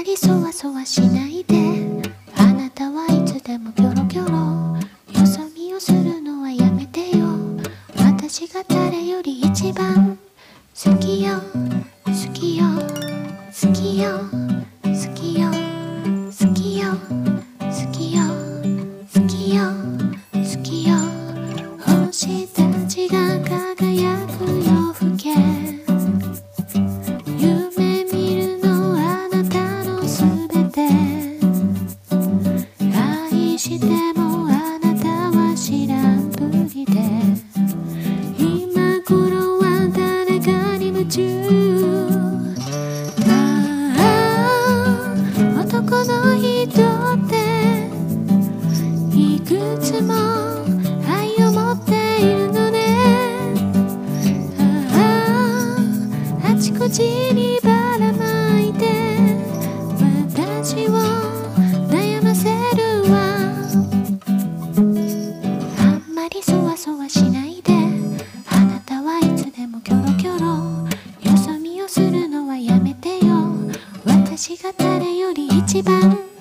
りそわそわしないで、あなたはいつでもキョロキョロ、よそ見をするのはやめてよ。私が誰より一番好きよ、好きよ、好きよ、好きよ、好きよ、好きよ、好きよ、好きよ。星たちが輝く夜更け、夢見るのあなたのすべて、愛してもあなたは知らんぷりで、今頃は誰かに夢中。ああ、男の人っていくつも愛を持っているのね。ああ、あちこちにばらまいて私を悩ませるわ。あんまりそわそわしないで、あなたはいつでもキョロキョロ、よそ見をするのはやめてよ。私が誰より一番